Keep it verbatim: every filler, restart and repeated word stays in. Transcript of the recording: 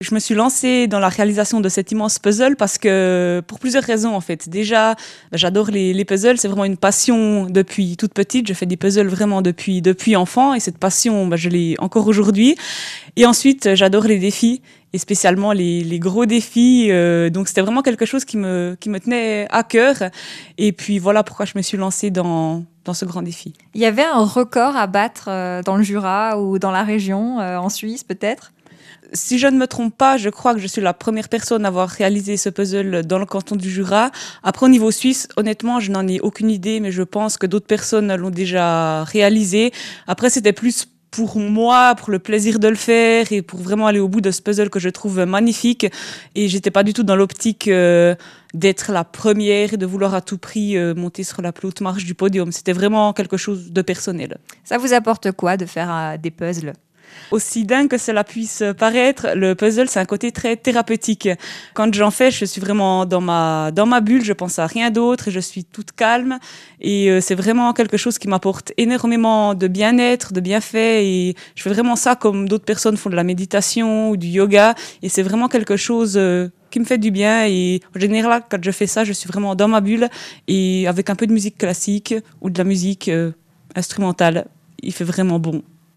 Je me suis lancée dans la réalisation de cet immense puzzle parce que, pour plusieurs raisons en fait. Déjà, bah, j'adore les, les puzzles, c'est vraiment une passion depuis toute petite. Je fais des puzzles vraiment depuis, depuis enfant et cette passion, bah, je l'ai encore aujourd'hui. Et ensuite, j'adore les défis et spécialement les, les gros défis. Euh, donc c'était vraiment quelque chose qui me, qui me tenait à cœur. Et puis voilà pourquoi je me suis lancée dans, dans ce grand défi. Il y avait un record à battre euh, dans le Jura ou dans la région, euh, en Suisse peut-être ? Si je ne me trompe pas, je crois que je suis la première personne à avoir réalisé ce puzzle dans le canton du Jura. Après, au niveau suisse, honnêtement, je n'en ai aucune idée, mais je pense que d'autres personnes l'ont déjà réalisé. Après, c'était plus pour moi, pour le plaisir de le faire et pour vraiment aller au bout de ce puzzle que je trouve magnifique. Et j'étais pas du tout dans l'optique euh, d'être la première et de vouloir à tout prix euh, monter sur la plus haute marche du podium. C'était vraiment quelque chose de personnel. Ça vous apporte quoi de faire euh, des puzzles ? Aussi dingue que cela puisse paraître, le puzzle, c'est un côté très thérapeutique. Quand j'en fais, je suis vraiment dans ma, dans ma bulle, je pense à rien d'autre et je suis toute calme. Et euh, c'est vraiment quelque chose qui m'apporte énormément de bien-être, de bienfaits. Et je fais vraiment ça comme d'autres personnes font de la méditation ou du yoga. Et c'est vraiment quelque chose euh, qui me fait du bien. Et en général, quand je fais ça, je suis vraiment dans ma bulle et avec un peu de musique classique ou de la musique euh, instrumentale. Il fait vraiment bon.